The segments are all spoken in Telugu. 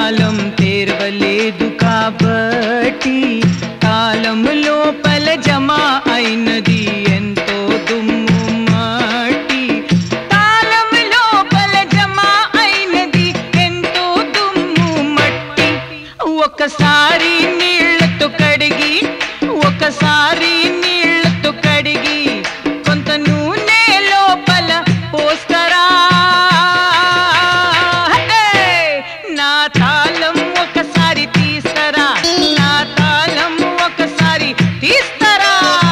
తాళం తెరవలేదు కాబట్టి తాళం లోపల జమ అయినది ఎంతో దుమ్ము మట్టి. తాళం లోపల జమ అయినది ఎంతో దుమ్ము మట్టి. ఒకసారి నీళ్లతో కడిగి ఒకసారి నీళ్లతో కడిగి కొంత నూనె లోపల పోస్కరా. నా తాళం ఒకసారి తీస్తరా, నా తాళం ఒకసారి తీస్తరా.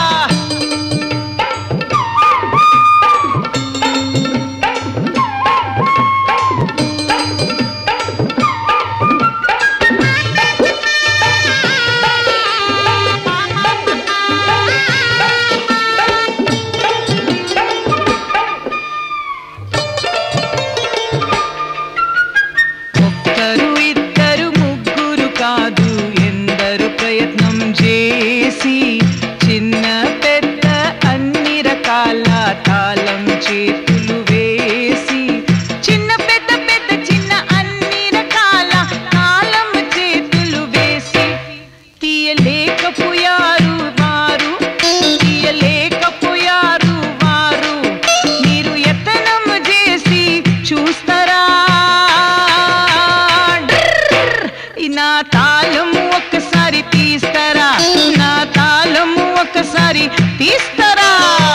ఒక్కరు ఇద్దరు ముగ్గురు కాదు ఎందరు ప్రయత్నం చేసి చిన్న పెద్ద అన్ని రకాల తాళం చేతులు వేసి చిన్న పెద్ద పెద్ద చిన్న అన్ని రకాల తాళం చేతులు వేసి తీయలేకపోయారు వారు, తీయలేకపోయారు వారు. మీరు యత్నం చేసి చూస్తారా? నా తాళం ఒక్కసారి తీస్తరా, నా తాళం ఒక్కసారి తీస్తరా.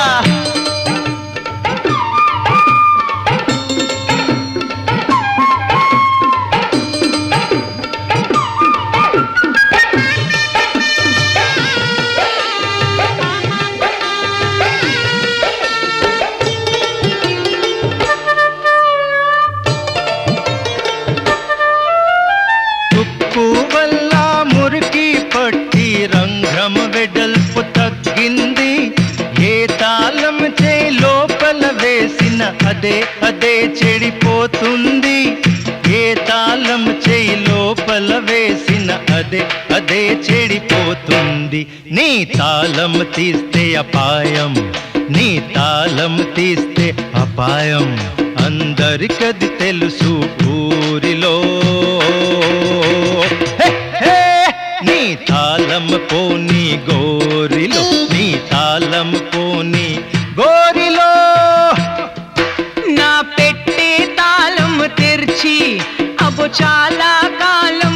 ఉప్పు వల్ల మురికి పట్టి రంధ్రం వెడల్పు తగ్గింది. ఏ తాళం చేయి లోపల వేసిన అదే అదే చెడిపోతుంది. ఏ తాళం చేయి లోపల వేసిన అదే అదే చెడిపోతుంది. నీ తాళం తీస్తే అపాయం, నీ తాళం తీస్తే అపాయం. అందరికది తెలుసు ఊరిలో. నీ తాళం పోని గోరిలో, నీ తాళం పోని గోరిలో. నా పెట్టే తాళం తెరిచి అబ్బో చాలా కాలం